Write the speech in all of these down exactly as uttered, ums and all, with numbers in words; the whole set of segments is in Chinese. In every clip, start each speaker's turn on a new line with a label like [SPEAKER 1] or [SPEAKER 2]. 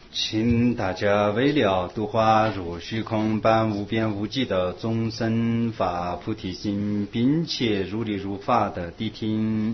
[SPEAKER 1] 请大家为了度化如虚空般无边无际的众生发菩提心，并且如理如法的谛听。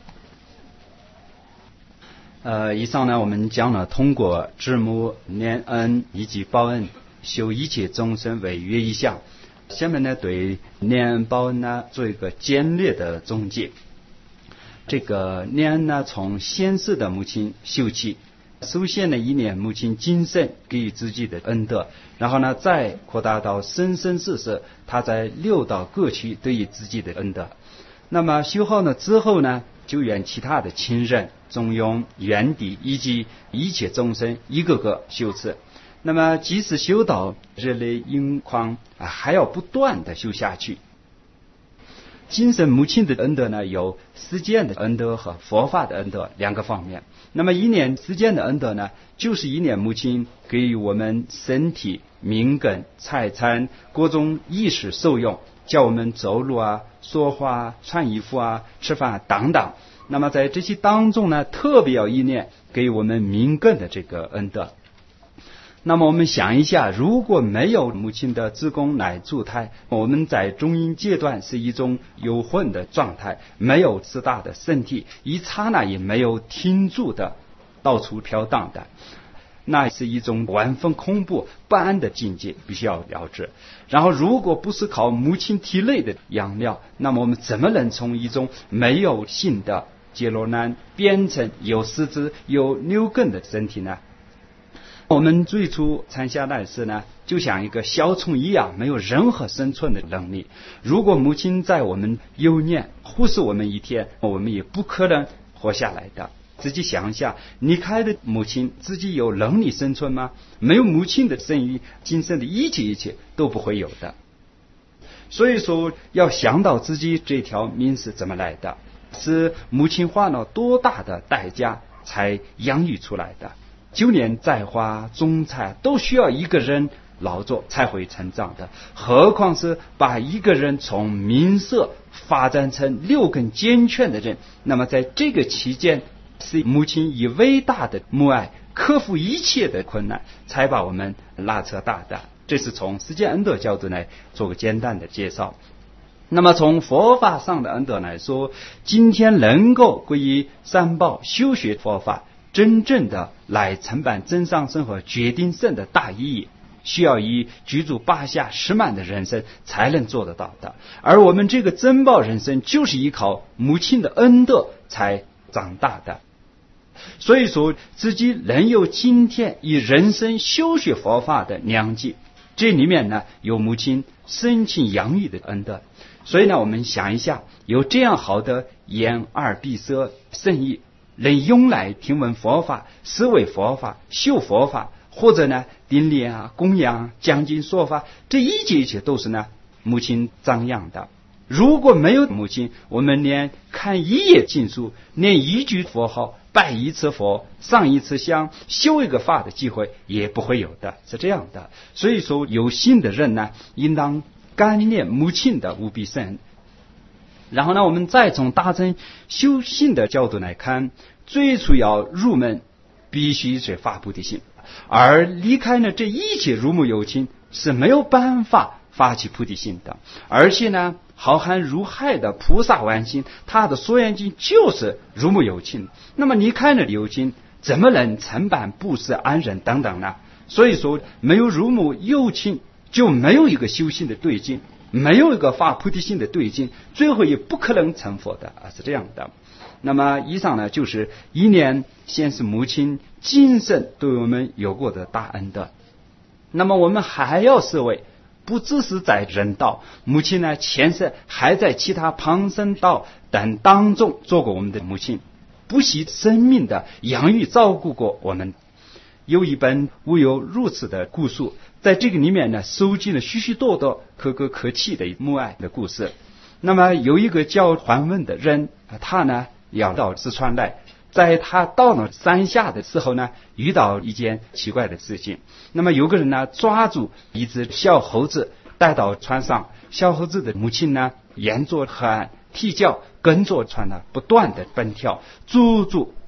[SPEAKER 1] 呃，以上呢，我们讲了通过知母念恩以及报恩，修一切众生为约一相。下面呢，对念恩报恩呢做一个简略的总结。这个念恩呢，从先世的母亲修起。首先呢，一念母亲今生给予自己的恩德，然后呢，再扩大到生生世世，他在六道各区对于自己的恩德。那么修好呢之后呢，就愿其他的亲人、中庸、远敌以及一切众生一个个修持。那么即使修到日类因况啊，还要不断的修下去。今生母亲的恩德呢，有世间的恩德和佛法的恩德两个方面。那么一念世间的恩德呢，就是一念母亲给予我们身体、命根、财产各种衣食受用，叫我们走路啊、说话、穿衣服啊、吃饭等等。那么在这些当中呢，特别要一念给予我们命根的这个恩德。那么我们想一下，如果没有母亲的子宫来助胎，我们在中阴阶段是一种有混的状态，没有自大的身体，一刹那也没有停住的到处飘荡的，那是一种万分恐怖不安的境界，必须要了知。然后如果不是靠母亲体内的养料，那么我们怎么能从一种没有性的结罗男变成有四肢有六根的身体呢？我们最初产下来时呢，就像一个小虫一样，没有任何生存的能力。如果母亲在我们幼年忽视我们一天，我们也不可能活下来的。自己想一下，离开的母亲，自己有能力生存吗？没有母亲的生育，今生的一切一切都不会有的。所以说，要想到自己这条命是怎么来的，是母亲花了多大的代价才养育出来的。就连栽花种菜都需要一个人劳作才会成长的，何况是把一个人从明色发展成六根健全的人。那么在这个期间，是母亲以伟大的母爱克服一切的困难，才把我们拉扯大的。这是从世间恩德角度来做个简单的介绍。那么从佛法上的恩德来说，今天能够皈依三宝，修学佛法，真正的来承办真上生和决定胜的大意义，需要以居住八下十满的人生才能做得到的。而我们这个珍宝人生，就是依靠母亲的恩德才长大的。所以说，自己能有今天以人生修学佛法的良机，这里面呢有母亲深情养育的恩德。所以呢，我们想一下，有这样好的眼耳鼻舌身意，能用来听闻佛法、思维佛法、修佛法，或者呢顶礼啊、供养、讲经说法，这一切一切都是呢母亲张扬的。如果没有母亲，我们连看一页经书、念一句佛号、拜一次佛、上一次香、修一个法的机会也不会有的，是这样的。所以说，有心的人呢，应当感念母亲的无比深。然后呢，我们再从大乘修行的角度来看，最初要入门，必须是发菩提心，而离开呢这一切如母有亲，是没有办法发起菩提心的。而且呢，浩瀚如海的菩萨万心，他的所缘境就是如母有亲。那么离开了有亲，怎么能承办布施、安忍等等呢？所以说，没有如母有亲，就没有一个修行的对境，没有一个发菩提心的对境，最后也不可能成佛的啊，是这样的。那么以上呢，就是一念先是母亲今生对我们有过的大恩德。那么我们还要思维，不只是在人道，母亲呢前世还在其他旁生道等当中做过我们的母亲，不惜生命的养育照顾过我们。有一本无有如此的故事，在这个里面呢，收集了许许多多可歌可泣的母爱的故事。那么有一个叫桓温的人，他呢要到四川来，在他到了山下的时候呢，遇到一件奇怪的事情。那么有个人呢抓住一只小猴子带到船上，小猴子的母亲呢沿着河岸啼叫，跟着船呢不断的奔跳，足足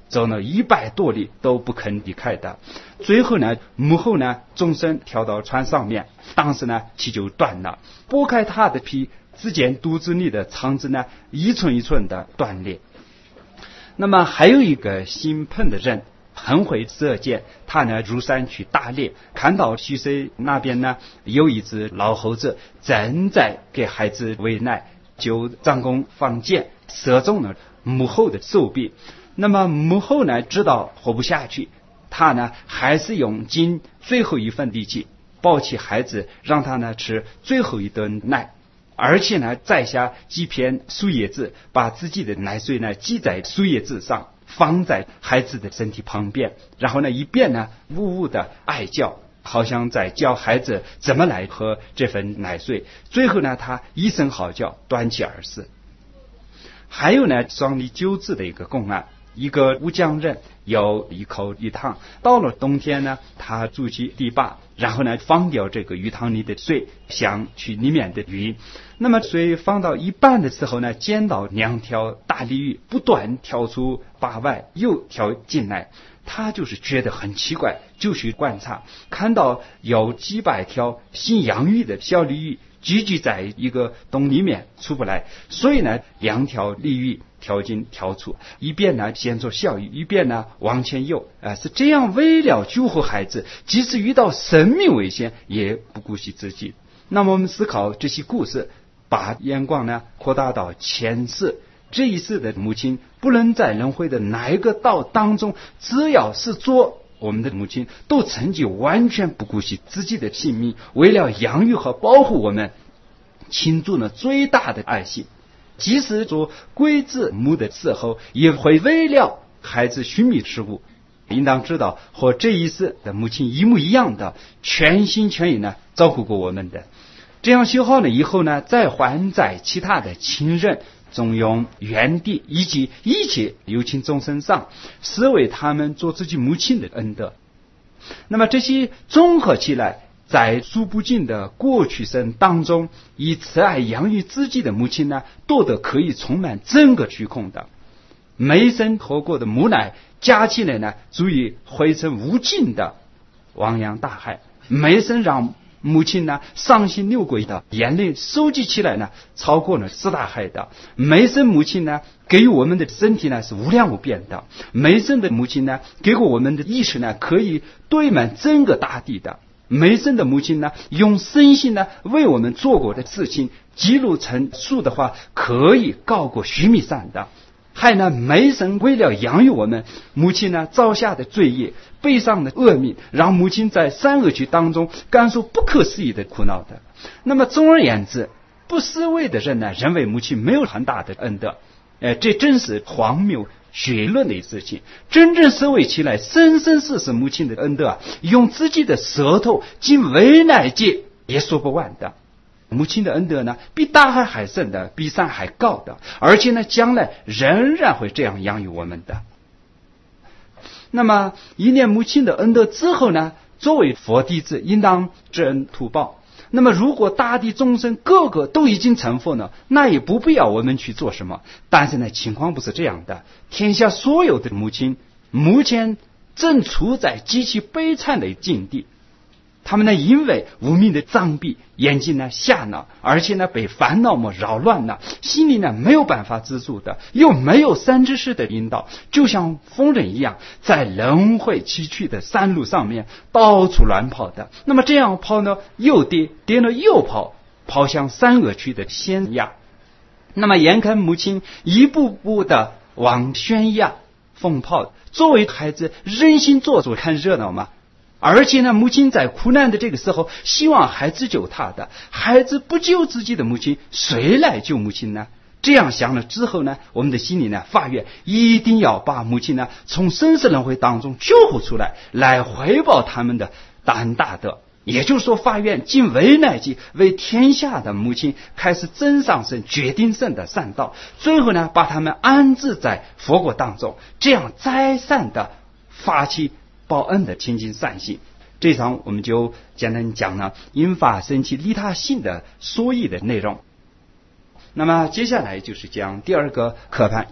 [SPEAKER 1] 走了一百多里都不肯离开的。最后呢，母后呢纵身跳到船上面，当时呢气就断了，拨开她的皮，只见肚子里的肠子呢一寸一寸的断裂。那么还有一个姓彭的人，很会射箭，他呢入山去打猎，看到徐水那边呢有一只老猴子正在给孩子喂奶，就张弓放箭，射中了母后的手臂。那么母后呢知道活不下去，他呢还是用尽最后一份力气抱起孩子，让他呢吃最后一顿奶，而且呢摘下几片树叶子，把自己的奶水呢系在树叶子上，放在孩子的身体旁边，然后呢一边呢呜呜的哀叫，好像在教孩子怎么来喝这份奶水。最后呢他一声嚎叫，断气而死。还有呢双离救治的一个公案，一个乌江人有一口鱼塘，到了冬天呢他筑起堤坝，然后呢放掉这个鱼塘里的水，想取里面的鱼。那么水放到一半的时候呢，见到两条大鲤鱼不断跳出坝外又跳进来，他就是觉得很奇怪，就去观察，看到有几百条姓杨鱼的小鲤鱼聚集在一个洞里面出不来，所以呢两条鲤鱼跳进跳出，一边呢先做小鱼，一边呢往前游，啊、呃，是这样为了救活孩子，即使遇到生命危险也不顾惜自己。那么我们思考这些故事，把眼光呢扩大到前世，这一世的母亲不论在轮回的哪一个道当中，只要是做我们的母亲，都曾经完全不顾惜自己的性命，为了养育和保护我们，倾注了最大的爱心。即使做龟子母的时候，也会为了孩子寻觅食物。应当知道和这一世的母亲一模一样的，全心全意呢照顾过我们的。这样修好了以后呢，再还在其他的亲人、中庸、原地以及一切有情众生上，视为他们做自己母亲的恩德。那么这些综合起来，在数不尽的过去生当中，以慈爱养育自己的母亲呢，多得可以充满整个虚空的。每一生喝过的母奶加起来呢，足以汇成无尽的汪洋大海。每一生让母亲呢伤心流过的眼泪收集起来呢，超过了四大海的。每一生母亲呢给予我们的身体呢是无量无边的，每一生的母亲呢给过我们的意识呢可以堆满整个大地的。每一生的母亲呢用身心呢为我们做过的事情记录成书的话，可以高过须弥山的。还呢每一生为了养育我们，母亲呢造下的罪业，背上的恶命，让母亲在三恶趣当中感受不可思议的苦恼的。那么总而言之，不思维的人呢认为母亲没有很大的恩德，呃，这真是荒谬血论的事情。真正思维起来，生生世世母亲的恩德啊，用自己的舌头经为乃界也说不完的。母亲的恩德呢，比大海还深的，比山还高的，而且呢，将来仍然会这样养育我们的。那么，一念母亲的恩德之后呢，作为佛弟子，应当知恩图报。那么，如果大地众生个个都已经成佛了，那也不必要我们去做什么。但是呢，情况不是这样的。天下所有的母亲，目前正处在极其悲惨的境地。他们呢，因为无名的障蔽，眼睛呢瞎了，而且呢被烦恼么扰乱了，心里呢没有办法自助的，又没有三知识的引导，就像疯人一样，在轮回崎岖的山路上面到处乱跑的。那么这样跑呢，又跌，跌了又跑，跑向三恶趣的悬崖。那么眼看母亲一步步的往悬崖疯跑，作为孩子忍心做作看热闹吗？而且呢，母亲在苦难的这个时候，希望孩子救他的，孩子不救自己的母亲，谁来救母亲呢？这样想了之后呢，我们的心里呢发愿，一定要把母亲呢从生死轮回当中救护出来，来回报他们的大恩大德。也就是说，发愿尽为乃际，为天下的母亲开始真上生、决定生的善道，最后呢，把他们安置在佛国当中，这样再善的发起报恩的清净善行。这一场我们就简单讲了因法生起利他性的说义的内容。那么接下来就是讲第二个课判。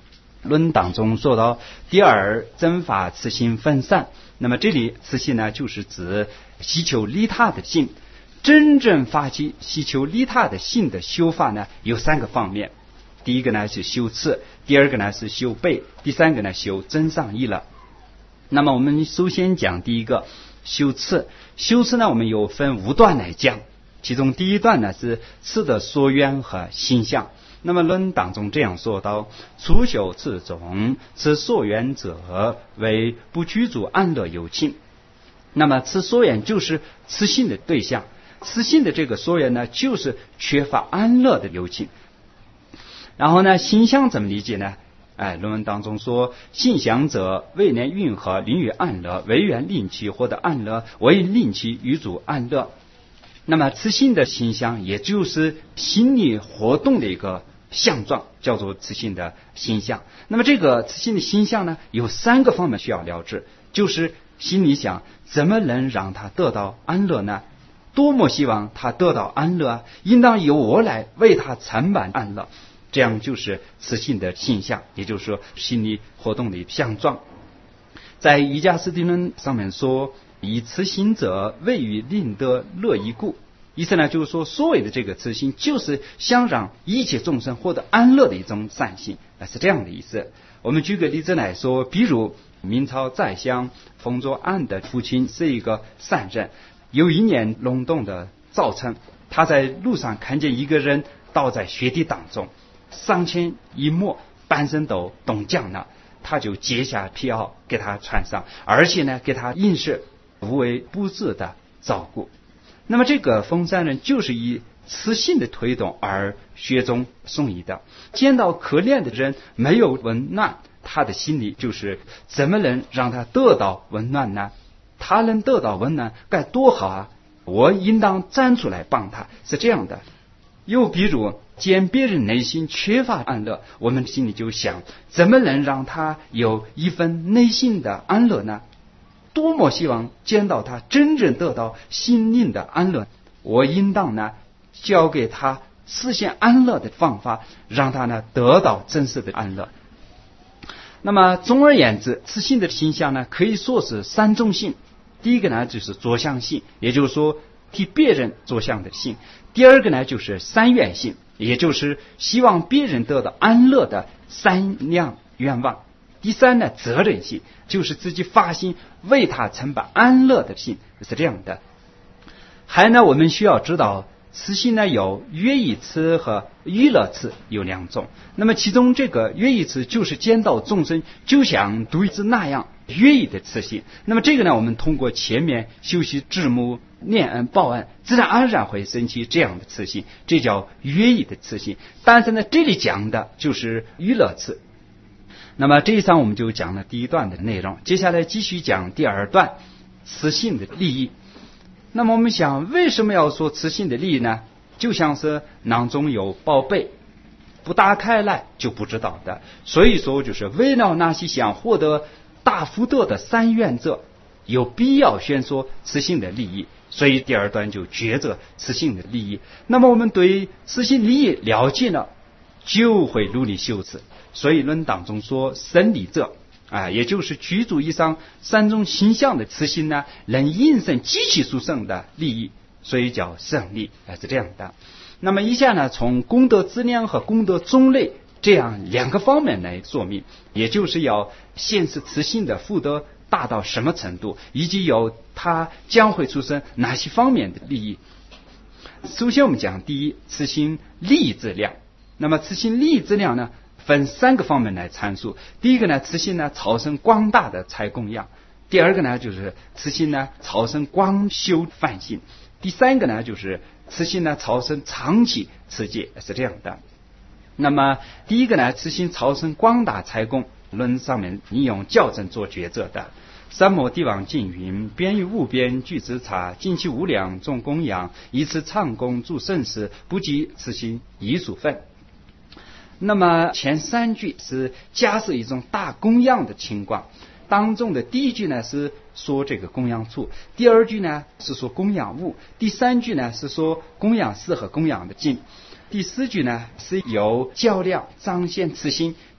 [SPEAKER 1] 论当中说到第二真法慈心分散，那么这里慈心呢就是指希求利他的心。真正发起希求利他的心的修法呢有三个方面，第一个呢是修慈，第二个呢是修悲，第三个呢修真上意乐。那么我们首先讲第一个修慈。修慈呢我们有分五段来讲，其中第一段呢是慈的所缘和心相。那么论当中这样说到，初修慈种，慈所缘者为不居住安乐有情。那么慈所缘就是慈心的对象，慈心的这个所缘呢就是缺乏安乐的有情。然后呢心相怎么理解呢？哎，论文当中说，心想者未能运合临于安乐，唯愿令其获得安乐，为令其与主安乐。那么慈心的心相也就是心理活动的一个相状，叫做慈心的心相。那么这个慈心的心相呢有三个方面需要了解，就是心里想怎么能让他得到安乐呢？多么希望他得到安乐啊，应当由我来为他承办安乐，这样就是慈心的心相，也就是说心理活动的相状。在瑜伽师地论上面说，以慈心者为于令得乐一故，意思呢就是说所谓的这个慈心就是想让一切众生获得安乐的一种善心，是这样的意思。我们举个例子来说，比如明朝宰相冯卓安的父亲是一个善人，有一年隆冬的早晨，他在路上看见一个人倒在雪地当中，上前一摸，半身都冻僵了，他就解下皮袄给他穿上，而且呢给他饮食无微不至的照顾。那么这个冯山人就是以慈心的推动而雪中送医的，见到可怜的人没有温暖，他的心里就是怎么能让他得到温暖呢？他能得到温暖该多好啊，我应当站出来帮他，是这样的。又比如见别人内心缺乏安乐，我们心里就想怎么能让他有一份内心的安乐呢？多么希望见到他真正得到心灵的安乐，我应当呢教给他实现安乐的方法，让他呢得到真实的安乐。那么总而言之，慈心的心相呢可以说是三种性。第一个呢就是着相性，也就是说替别人着想的性。第二个呢就是三愿性，也就是希望别人得到安乐的三样愿望。第三呢责任性，就是自己发心为他承办安乐的心，是这样的。还呢我们需要知道慈心呢有乐意慈和娱乐慈有两种。那么其中这个乐意慈就是见到众生就像独自那样乐意的慈心。那么这个呢我们通过前面修习智目念恩报恩，自然而然会升起这样的慈心，这叫乐意的慈心。但是呢这里讲的就是娱乐慈。那么这一章我们就讲了第一段的内容，接下来继续讲第二段慈心的利益。那么我们想为什么要说慈心的利益呢？就像是囊中有宝贝，不打开来就不知道的。所以说就是为了那些想获得大福德的三愿者，有必要宣说慈心的利益，所以第二段就觉着慈心的利益。那么我们对慈心利益了解了，就会努力修持。所以论当中说生利者啊，也就是居住以上三种形象的慈心呢，能引生极其殊胜的利益，所以叫胜利，啊，是这样的。那么以下呢，从功德质量和功德种类这样两个方面来说明，也就是要显示慈心的福德大到什么程度，以及有它将会出生哪些方面的利益。首先我们讲第一，慈心利益质量。那么慈心利益质量呢分三个方面来阐述。第一个呢，慈心呢超生广大的财供养；第二个呢，就是慈心呢超生广修梵行；第三个呢，就是慈心呢超生长期持戒，是这样的。那么第一个呢，慈心超生广大财供，论上面引用校正做抉择的。三摩地王净云，边于无边具之察，尽其无量众供养，以此长供诸圣事，不计慈心一数分。那么前三句是假设一种大供养的情况，当中的第一句呢是说这个供养处，第二句呢是说供养物，第三句呢是说供养事和供养的境，第四句呢是由较量彰显慈心，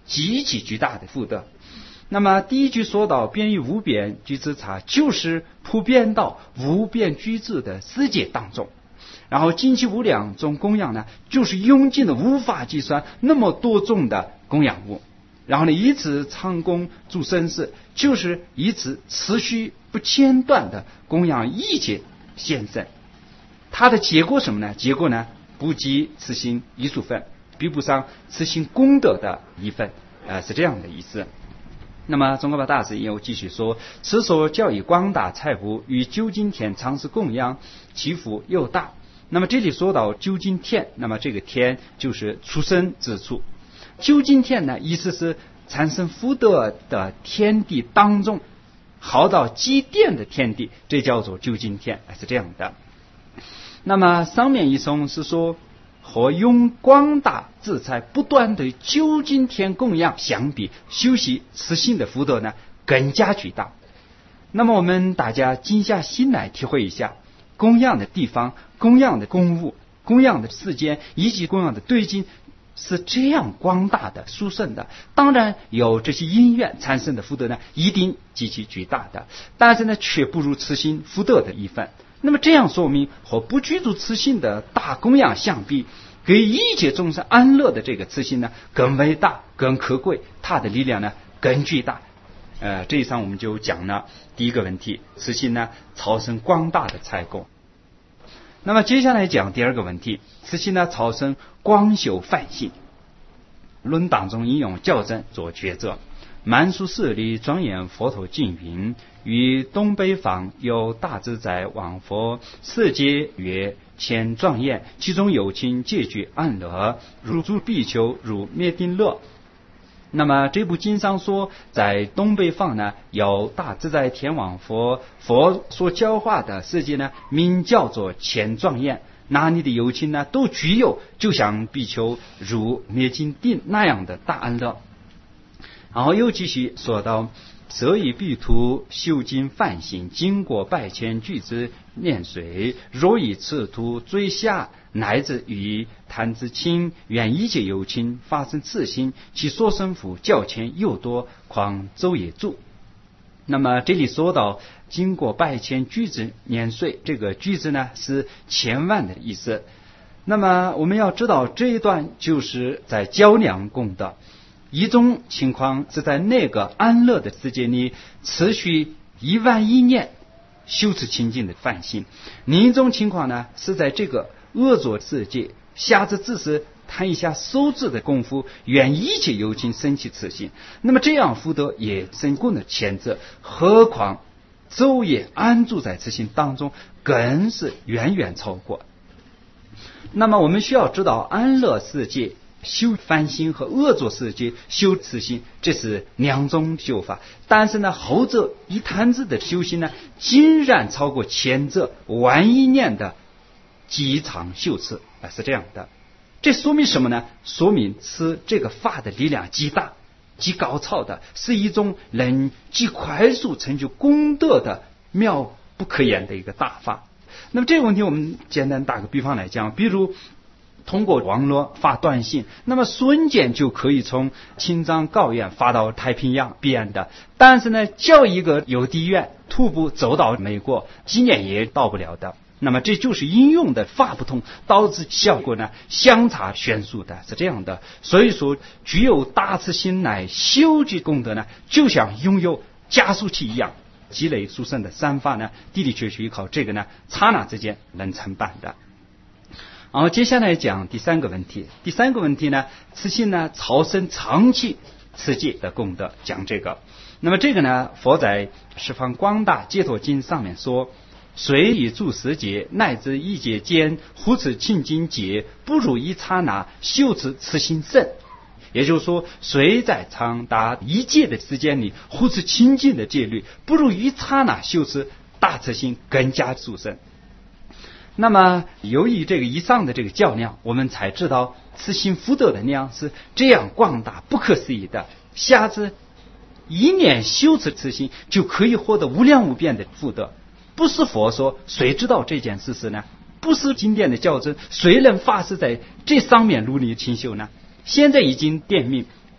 [SPEAKER 1] 极其巨大的福德。那么第一句说到遍于无边具自差，就是普遍到无边具自的世界当中，然后尽其无量种供养呢，就是用尽的无法计算那么多种的供养物，然后呢以此常供诸生事，就是以此持续不间断的供养一切现身。它的结果什么呢？结果呢不及此心一数分，比不上此心功德的一份，呃，是这样的意思。那么宗喀巴大师又继续说，此所教以光大财物与究竟天常时供养，其福又大。那么这里说到究竟天，那么这个天就是出生之处。究竟天呢，意思是产生福德的天地当中，好到积淀的天地，这叫做究竟天，是这样的。那么上面一颂是说，和用光大自在不断的究竟天供养相比，修习慈心的福德呢更加巨大。那么我们大家静下心来体会一下，供养的地方、供养的公物、供养的时间以及供养的对境是这样光大的殊胜的，当然有这些因缘产生的福德呢一定极其巨大的，但是呢却不如慈心福德的一份。那么这样说明和不具足慈心的大供养相比，给一切众生安乐的这个慈心呢更伟大更可贵，它的力量呢更巨大。呃，这一上我们就讲了第一个问题，慈心呢超生光大的财供。那么接下来讲第二个问题，慈心呢超生光修梵性。论当中引用校正做抉择。满书寺里庄严佛陀净云，于东北方有大自在王佛，世界曰千庄严，其中有情皆具安乐，如诸比丘如灭定乐。那么这部经上说，在东北方呢有大自在天王佛，佛所教化的世界呢名叫做千庄严，那里的有情呢都具有就像比丘如灭尽定那样的大安乐。然后又继续说到，舍以彼土修经梵行，经过百千俱之念水，若以此土追下，乃至于贪之轻，愿一切有情发生此心，其所生福较前又多，况周也住。那么这里说到经过百千俱之念水，这个俱之呢是千万的意思。那么我们要知道这一段就是在较量功德。一种情况是在那个安乐的世界里持续一万亿年修持清净的梵行，另一种情况呢是在这个恶作世界下至只是谈一下手指的功夫，愿一切有情生起此心，那么这样福德也深共的前者，何况昼夜安住在此心当中，更是远远超过。那么我们需要知道，安乐世界修梵行和恶作世界修慈心，这是两种修法，但是呢后者一坛子的修行呢竟然超过前者万亿年的极长修持，是这样的。这说明什么呢？说明是这个法的力量极大极高超的，是一种能极快速成就功德的妙不可言的一个大法。那么这个问题我们简单打个比方来讲，比如通过网络发短信，那么瞬间就可以从青藏高原发到太平洋彼岸的，但是呢叫一个邮递员徒步走到美国几年也到不了的。那么这就是应用的法不同，导致效果呢相差悬殊的，是这样的。所以说具有大慈心来修集功德呢，就像拥有加速器一样，积累殊胜的三法呢的的确确依靠这个呢刹那之间能成办的。然后接下来讲第三个问题，第三个问题呢，慈心呢超生长期持戒的功德，讲这个。那么这个呢，佛在十方光大解脱经上面说，虽以诸十劫乃至一劫间护持清净戒，不如一刹那修持慈心胜。也就是说，虽在长达一劫的时间里护持清净的戒律，不如一刹那修持大慈心更加殊胜。那么由于这个以上的这个较量，我们才知道慈心福德的量是这样广大不可思议的，下至一念修持慈心就可以获得无量无边的福德。不是佛说，谁知道这件事实呢？不是经典的较真，谁能发誓在这上面努力清修呢？现在已经点明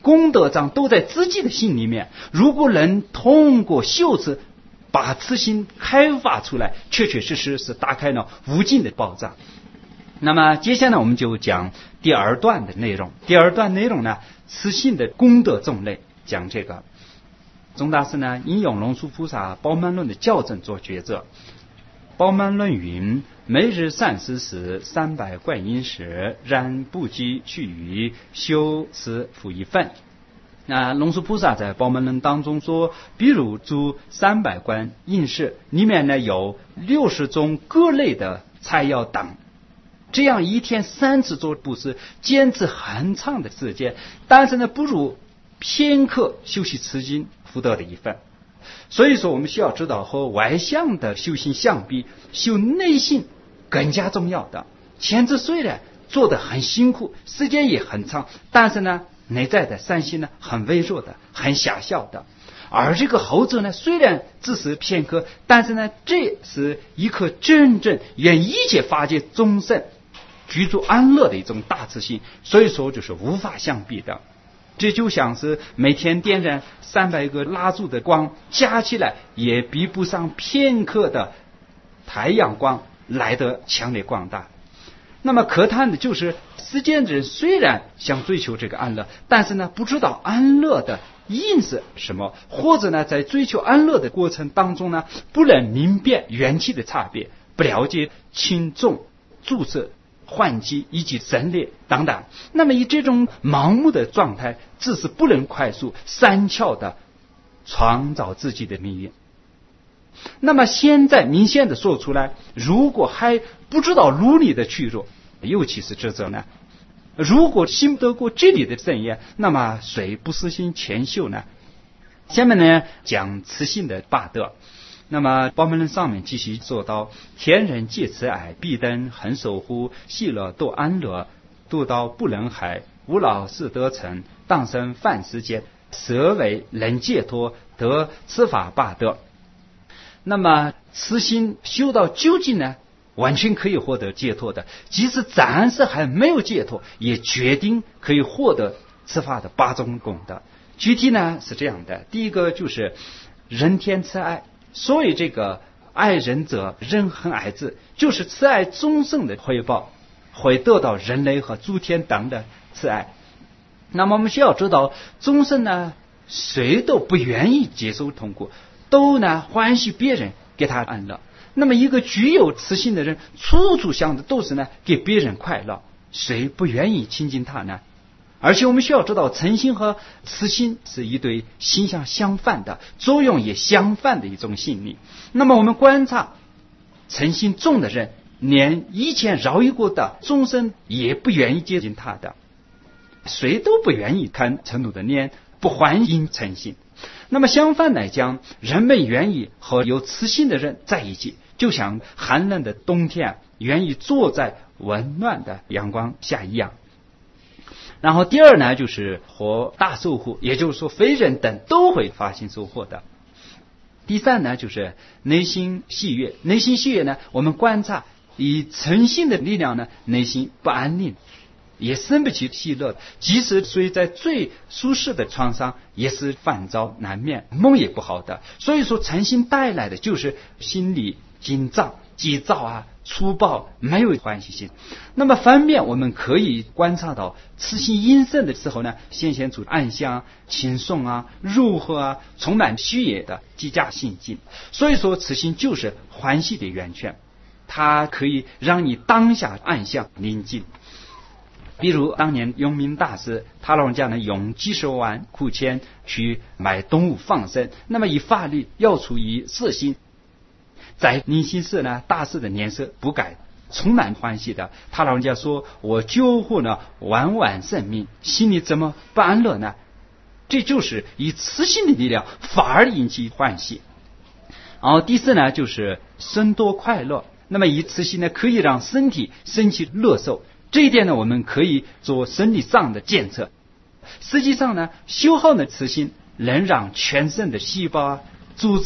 [SPEAKER 1] 功德障都在自己的心里面。如果能通过修持把慈心开发出来，确确实实是打开了无尽的宝藏。那么接下来我们就讲第二段的内容。第二段内容呢，慈心的功德种类，讲这个宗大师呢引用龙树菩萨宝鬘论的校正做抉择。宝鬘论云：每日三思时，三百观音时，然不积去余，修此复一份。那龙树菩萨在宝鬘论当中说，比如诸三百观应时里面呢有六十种各类的菜肴等，这样一天三次做布施，坚持很长的时间，但是呢不如片刻修习慈心福德的一份。所以说我们需要知道，和外向的修行相比，修内心更加重要的。前者虽然做得很辛苦，时间也很长，但是呢内在的善心呢很微弱的，很狭小的。而这个后者呢，虽然只是片刻，但是呢这是一颗真正愿一切法界众生居住安乐的一种大慈心，所以说就是无法相比的。这就像是每天点燃三百个蜡烛的光，加起来也比不上片刻的太阳光来得强烈广大。那么可叹的就是，世间人虽然想追求这个安乐，但是呢不知道安乐的因是什么，或者呢在追求安乐的过程当中呢不能明辨缘起的差别，不了解轻重住色换机以及神力等等。那么以这种盲目的状态，只是不能快速三巧的创造自己的命运。那么现在明显的说出来，如果还不知道路里的去路，尤其是这者呢，如果信不得过这里的正言，那么谁不实行前修呢？下面呢讲慈心的八德。那么宝鬘论上面继续说到：天人皆慈爱，必登恒守护，喜乐多安乐，度道不能害，无老是得成，当生凡世间，舍为能解脱，得此法八德。那么慈心修到究竟呢，完全可以获得解脱的，即使暂时还没有解脱，也决定可以获得此法的八种功德。具体呢是这样的：第一个就是人天慈爱，所以这个爱人者，人恒爱之，就是慈爱众生的回报，会得到人类和诸天等的慈爱。那么我们需要知道，众生呢谁都不愿意接受痛苦，都呢欢喜别人给他安乐。那么一个具有慈心的人，处处想的都是呢给别人快乐，谁不愿意亲近他呢？而且我们需要知道，嗔心和慈心是一对心相相反的，作用也相反的一种心理。那么我们观察嗔心重的人，连以前饶益过的众生也不愿意接近他的，谁都不愿意看嗔怒的脸，不欢迎嗔心。那么相反来讲，人们愿意和有慈心的人在一起，就像寒冷的冬天愿意坐在温暖的阳光下一样。然后第二呢，就是和大收获，也就是说非人等都会发心收获的。第三呢，就是内心喜悦。内心喜悦呢，我们观察以嗔心的力量呢，内心不安宁，也生不起喜乐，即使睡在最舒适的床上，也是烦躁难眠，梦也不好的。所以说嗔心带来的就是心理紧张、急躁啊、粗暴，没有欢喜心。那么反面我们可以观察到，慈心阴盛的时候呢，显现出安详、轻松啊、柔和啊，充满喜悦的极佳心境。所以说慈心就是欢喜的源泉，它可以让你当下安详宁静。比如当年永明大师，他老人家呢用几十万苦钱去买动物放生，那么以法律要处以死刑。在宁心寺呢，大师的脸色不改，充满欢喜的。他老人家说：“我救护了万万生命，心里怎么不安乐呢？”这就是以慈心的力量反而引起欢喜。然后第四呢，就是身多快乐。那么以慈心呢，可以让身体生起乐受。这一点呢，我们可以做生理上的检测。实际上呢，修好的慈心能让全身的细胞啊、组织啊、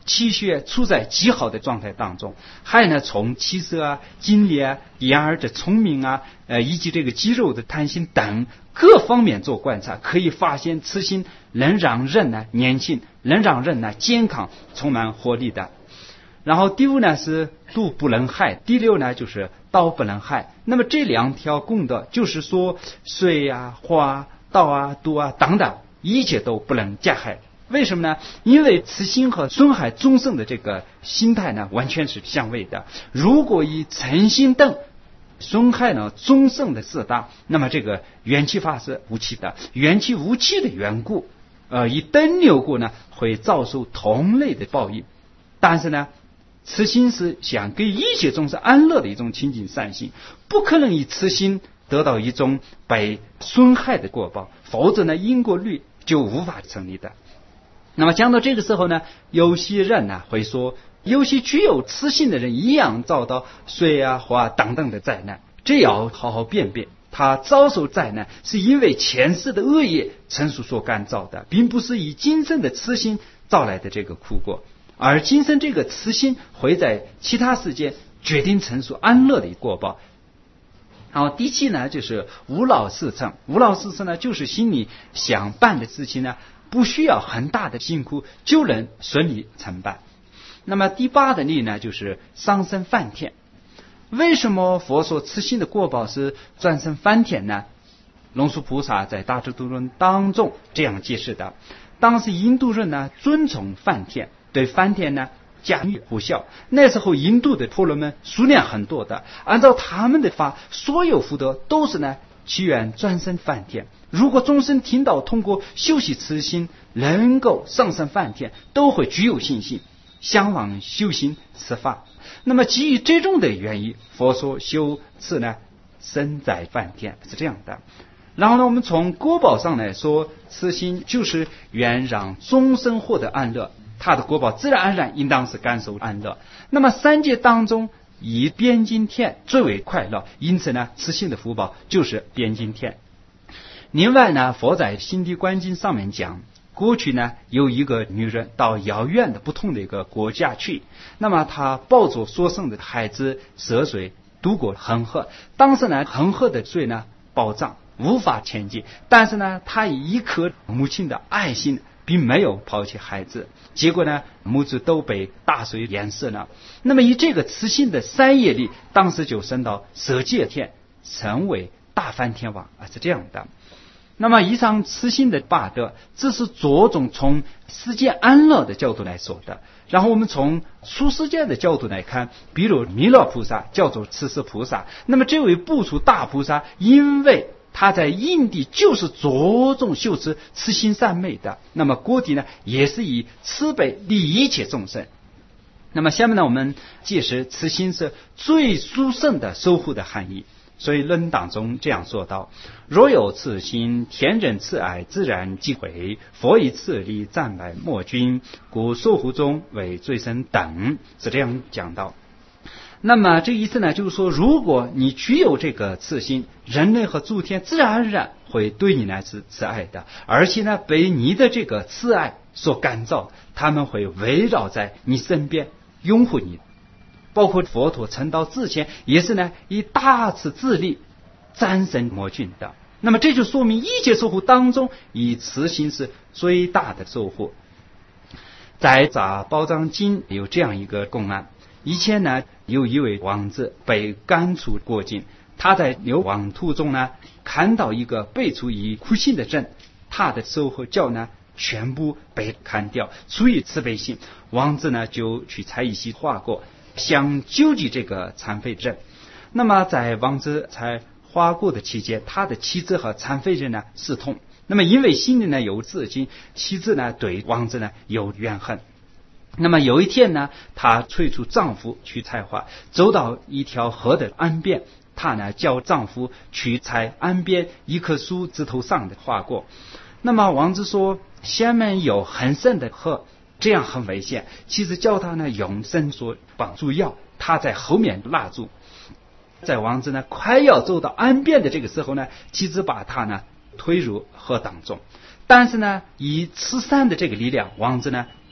[SPEAKER 1] 气血处在极好的状态当中，还有呢从气色啊、精力啊、眼耳的聪明啊，呃以及这个肌肉的弹性等各方面做观察，可以发现此心能让人呢年轻，能让人呢健康，充满活力的。然后第五呢是毒不能害，第六呢就是道不能害。那么这两条功德就是说水啊、花、道啊、毒啊等等，一切都不能加害。为什么呢？因为此心和损害众生的这个心态呢完全是相违的。如果以嗔心等损害呢众生的四大，那么这个元气法是无气的，元气无气的缘故，呃，以等流过呢会遭受同类的报应。但是呢，此心是想给一切众生安乐的一种清净善心，不可能以此心得到一种被损害的果报，否则呢因果律就无法成立的。那么讲到这个时候呢，有些人呢会说，有些具有此心的人一样遭到水啊、花等等的灾难，这要好好辨别。他遭受灾难是因为前世的恶业成熟所干造的，并不是以今生的此心造来的这个苦果。而今生这个慈心会在其他世界决定成熟安乐的果报。然后第七呢，就是无劳事成。无劳事成呢，就是心里想办的事情呢，不需要很大的辛苦就能顺利成办。那么第八的例呢，就是上升梵天。为什么佛说慈心的果报是转生梵天呢？龙树菩萨在大智度论当中这样解释的。当时印度人呢尊崇梵天，对梵天呢家喻户晓。那时候印度的婆罗门数量很多的，按照他们的法，所有福德都是呢祈愿转生梵天。如果众生听到通过修习慈心能够上升梵天，都会具有信心，向往修行此法。那么基于这种的原因，佛说修此呢身在梵天，是这样的。然后呢，我们从果报上来说，慈心就是愿让众生获得安乐，他的果报自然而然应当是感受安乐。那么三界当中以边境天最为快乐，因此呢慈心的福报就是边境天。另外呢，佛在心地观经上面讲，过去呢有一个女人到遥远的不同的一个国家去，那么她抱着所生的孩子涉水渡过恒河。当时呢恒河的水呢暴涨，无法前进，但是呢她以一颗母亲的爱心并没有抛弃孩子，结果呢母子都被大水淹死了。那么以这个慈心的三业力，当时就升到舍界天，成为大梵天王啊，是这样的。那么以上慈心的八德，这是着重从世界安乐的角度来说的。然后我们从出世界的角度来看，比如弥勒菩萨叫做慈氏菩萨，那么这位不出大菩萨，因为他在印地就是着重修持慈心善美的，那么果地呢也是以慈悲利一切众生。那么下面呢，我们解释慈心是最殊胜的守护的含义。所以论当中这样说道：若有慈心，天人慈爱自然即会，佛以慈力赞百莫君，故守护中为最深等，是这样讲到。那么这意思呢，就是说，如果你具有这个慈心，人类和诸天自然而然会对你来自慈爱的，而且呢被你的这个慈爱所感召，他们会围绕在你身边拥护你。包括佛陀成道之前也是呢以大慈自力战胜魔君的。那么这就说明一切守护当中，以慈心是最大的守护。在杂宝藏经有这样一个公案，以前呢有一位王子被赶出国境，他在流亡途中呢看到一个背出以苦心的人，他的手和脚呢全部被砍掉，出于慈悲心，王子呢就去采一些花果想救济这个残废人。那么在王子采花果的期间，他的妻子和残废人呢私通，那么因为心里呢有自矜，妻子呢对王子呢有怨恨。那么有一天呢，她催促丈夫去采花，走到一条河的岸边，她呢叫丈夫去采岸边一棵树枝头上的花果。那么王子说，下面有很深的河，这样很危险，妻子叫他呢用绳索绑住腰，他在后面拉住。在王子呢快要走到岸边的这个时候呢，妻子把他呢推入河当中，但是呢以慈善的这个力量，王子呢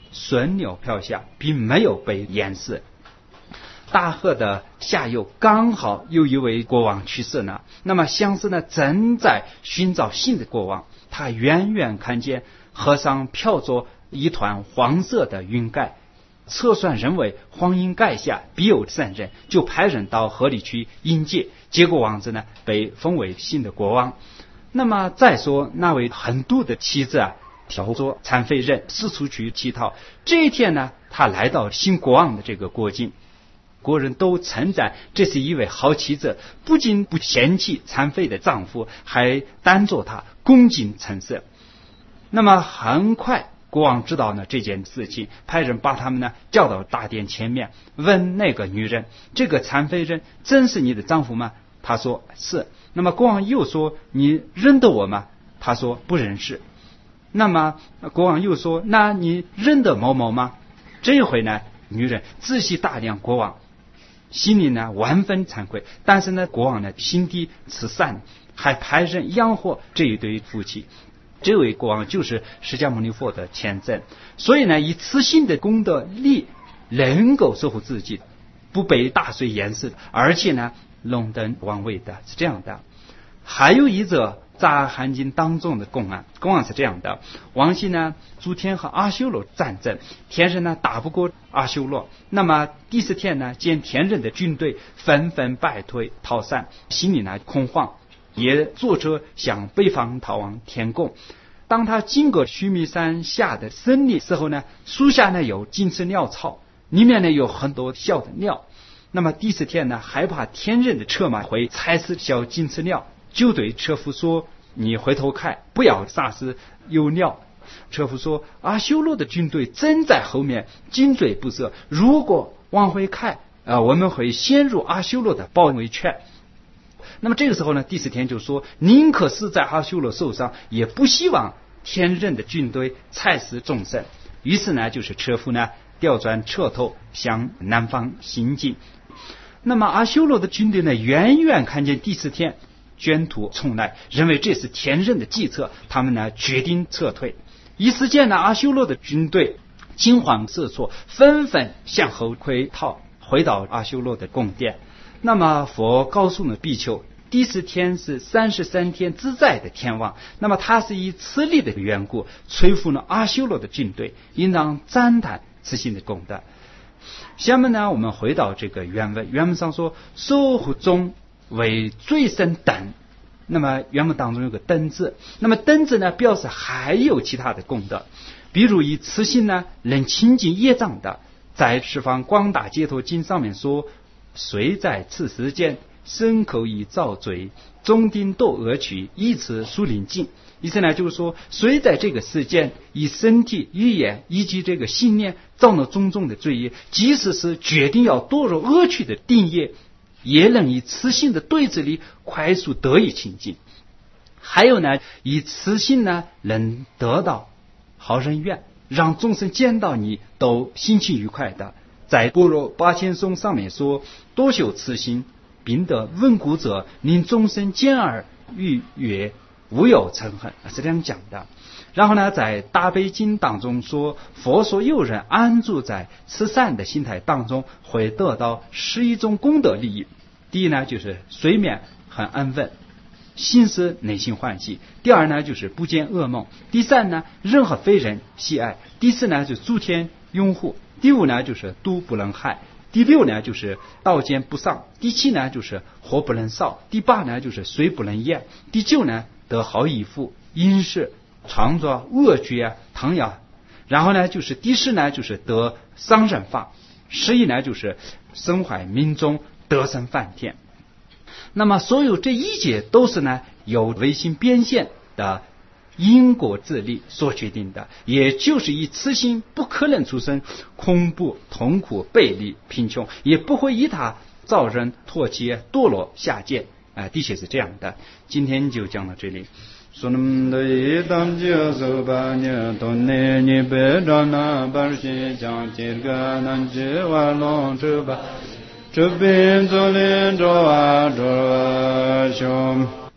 [SPEAKER 1] 顺流飘下，并没有被淹死。大河的下游刚好有一位国王去世了，那么相思呢正在寻找新的国王，他远远看见河上飘着一团黄色的云盖，测算认为黄云盖下必有圣人，就派人到河里去迎接，结果王子呢被封为新的国王。那么再说那位横渡的妻子啊，挑着残废人四处去乞讨，这一天呢他来到新国王的这个国境，国人都称赞这是一位好妻子，不仅不嫌弃残废的丈夫，还当作他恭敬称是。那么很快国王知道呢这件事情，派人把他们呢叫到大殿前面，问那个女人，这个残废人真是你的丈夫吗？他说是。那么国王又说，你认得我吗？他说不认识。那么国王又说，那你认得某某吗？这一回呢女人仔细打量国王，心里呢万分惭愧，但是呢国王呢心地慈善，还派人养活这一对夫妻。这位国王就是释迦牟尼佛的前身，所以呢以慈心的功德力能够守护自己，不被大水淹死，而且呢荣登王位的，是这样的。还有一则杂含经当中的公案，公案是这样的：王羲呢诸天和阿修罗战争，天人呢打不过阿修罗，那么第四天呢见天人的军队纷纷败退逃散，心里呢恐慌，也坐车向北方逃往天宫。当他经过须弥山下的森林时候呢，树下呢有金翅鸟巢，里面呢有很多小的鸟。那么第四天呢害怕天人的车马会踩死小金翅鸟，就对车夫说，你回头看，不要杀死有鸟。车夫说，阿修罗的军队正在后面紧追不舍，如果往回看、呃、我们会陷入阿修罗的包围圈。那么这个时候呢，第四天就说，宁可死在阿修罗手上，也不希望天人的军队踩死众生。于是呢就是车夫呢调转车头向南方行进。那么阿修罗的军队呢远远看见第四天卷土重来，认为这是天人的计策，他们呢决定撤退。一时间呢阿修罗的军队惊慌失措，纷纷向后退逃，回到阿修罗的宫殿。那么佛告诉了比丘，第四天是三十三天自在的天王，那么他是以此力的缘故摧伏了阿修罗的军队，应当赞叹此心的功德。下面呢我们回到这个原文，原文上说，守护中为最深等。那么原文当中有个等字，那么等字呢表示还有其他的功德，比如以慈心呢能清净业障的，在十方广大解脱经上面说，虽在此世间，身口意造罪，终定堕恶趣，以此树林境。意思呢就是说，虽在这个世间以身体语言以及这个信念造了种种的罪业，即使是决定要堕入恶趣的定业，也能以慈心的对治力快速得以清净。还有呢，以慈心呢能得到好人缘，让众生见到你都心情愉快的。在般若八千颂上面说，多修慈心，并得稳固者，令众生见而愉悦，无有嗔恨，是这样讲的。然后呢，在大悲经当中说，佛说有人安住在慈善的心态当中，会得到十一种功德利益。第一呢，就是睡眠很安稳，心思内心欢喜；第二呢，就是不见噩梦；第三呢，任何非人喜爱；第四呢，就是诸天拥护；第五呢，就是毒不能害；第六呢，就是道见不丧；第七呢，就是火不能烧；第八呢，就是水不能淹；第九呢，得好衣服、饮食、创作恶觉啊、汤药。然后呢，就是第十呢，就是得桑葚法；十一呢，就是身怀民众，得生梵天。那么所有这一切都是呢由唯心变现的因果自力所决定的，也就是以慈心不可能出生恐怖、痛苦、背离、贫穷，也不会以它造人唾弃、堕落、下贱。啊、呃，的确是这样的。今天就讲到这里。说那么的一当就走吧，你都内你别着那把心讲这个难知瓦龙这吧，这边做连着啊着兄。